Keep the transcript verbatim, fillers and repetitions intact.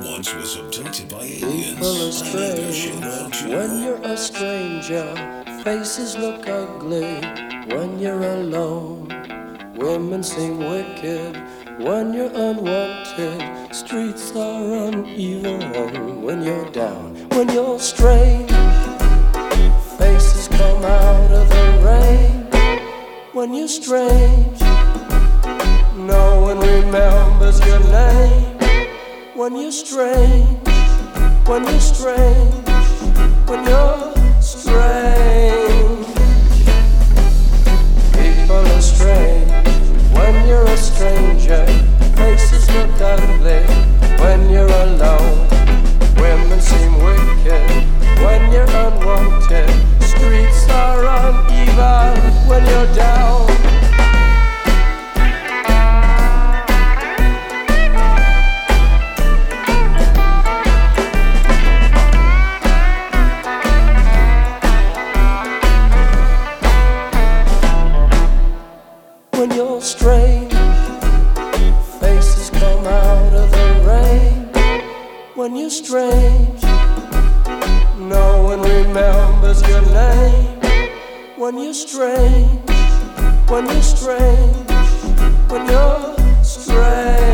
once was abducted by People are aliens. I named their strange shit out you. when you're a stranger. Faces look ugly when you're alone. Women seem wicked when you're unwanted. Streets are uneven when you're down. When you're strange, faces come out of the rain. When you're strange, no one remembers your name. When you're strange, when you're strange, when you're strange. People are strange when you're a stranger. Faces look ugly when you're alone. Women seem wicked when you're unwanted. Streets are uneven when you're down. When you're strange, faces come out of the rain. When you're strange, no one remembers your name. When you're strange, when you're strange, when you're strange.